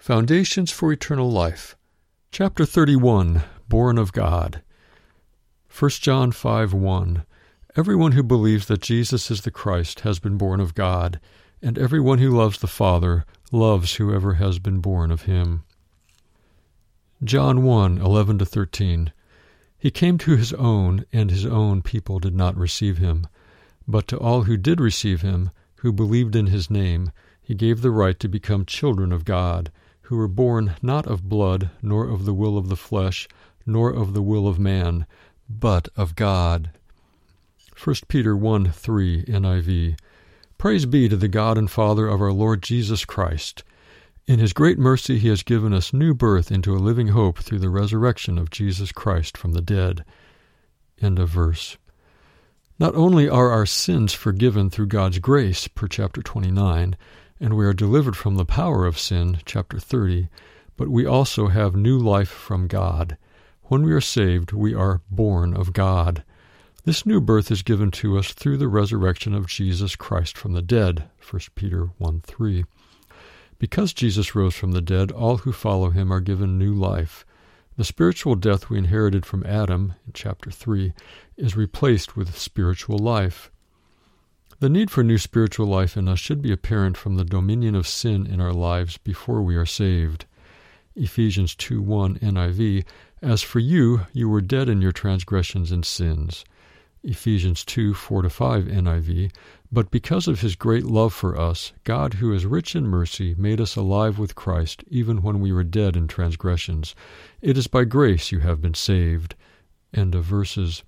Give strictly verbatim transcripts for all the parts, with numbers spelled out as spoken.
Foundations for Eternal Life. Chapter thirty-one, Born of God. First John five one. Everyone who believes that Jesus is the Christ has been born of God, and everyone who loves the Father loves whoever has been born of him. John one eleven to thirteen. He came to his own, and his own people did not receive him. But to all who did receive him, who believed in his name, he gave the right to become children of God, who were born not of blood, nor of the will of the flesh, nor of the will of man, but of God. First Peter one three, N I V. Praise be to the God and Father of our Lord Jesus Christ. In his great mercy he has given us new birth into a living hope through the resurrection of Jesus Christ from the dead. End of verse. Not only are our sins forgiven through God's grace, per chapter twenty-nine, and we are delivered from the power of sin, chapter thirty, but we also have new life from God. When we are saved, we are born of God. This new birth is given to us through the resurrection of Jesus Christ from the dead, First Peter one three. Because Jesus rose from the dead, all who follow him are given new life. The spiritual death we inherited from Adam, in chapter three, is replaced with spiritual life. The need for new spiritual life in us should be apparent from the dominion of sin in our lives before we are saved. Ephesians two one, N I V, As for you, you were dead in your transgressions and sins. Ephesians two four to five, N I V, But because of his great love for us, God, who is rich in mercy, made us alive with Christ, even when we were dead in transgressions. It is by grace you have been saved. End of verses.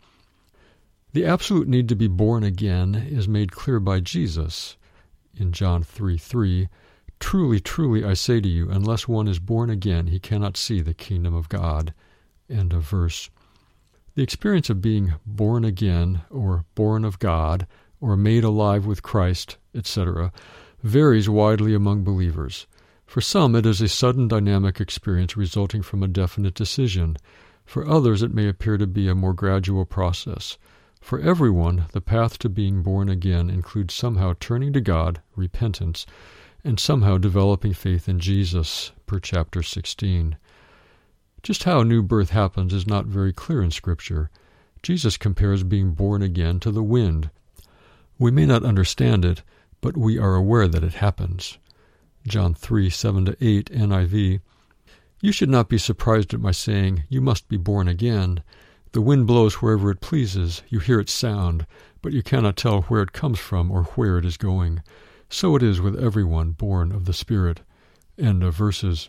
The absolute need to be born again is made clear by Jesus. In John three three, Truly, truly, I say to you, unless one is born again, he cannot see the kingdom of God. End of verse. The experience of being born again, or born of God, or made alive with Christ, et cetera, varies widely among believers. For some, it is a sudden dynamic experience resulting from a definite decision. For others, it may appear to be a more gradual process. For everyone, the path to being born again includes somehow turning to God, repentance, and somehow developing faith in Jesus, per chapter sixteen. Just how new birth happens is not very clear in Scripture. Jesus compares being born again to the wind. We may not understand it, but we are aware that it happens. John three seven to eight, N I V. You should not be surprised at my saying, you must be born again. The wind blows wherever it pleases, you hear its sound, but you cannot tell where it comes from or where it is going. So it is with everyone born of the Spirit. End of verses.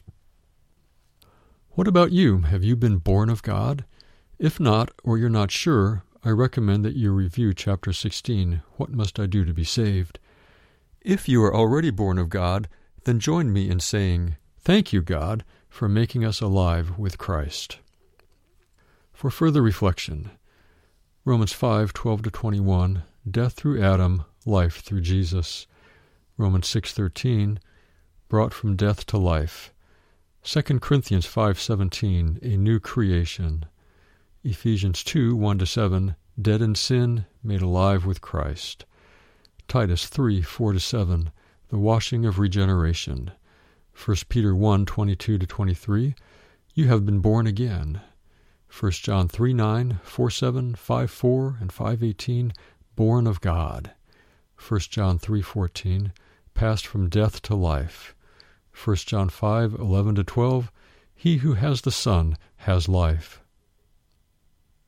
What about you? Have you been born of God? If not, or you're not sure, I recommend that you review chapter sixteen, What Must I Do to Be Saved? If you are already born of God, then join me in saying, Thank you, God, for making us alive with Christ. For further reflection, Romans five twelve to twenty-one, Death through Adam, life through Jesus. Romans six thirteen, Brought from death to life. Second Corinthians five seventeen, A new creation. Ephesians two one to seven, Dead in sin, made alive with Christ. Titus three four to seven, The washing of regeneration. First Peter one twenty-two to twenty-three, You have been born again. First John three nine, four seven, five four, and five eighteen, Born of God. First John three fourteen, Passed from death to life. First John five eleven to twelve, He who has the Son has life.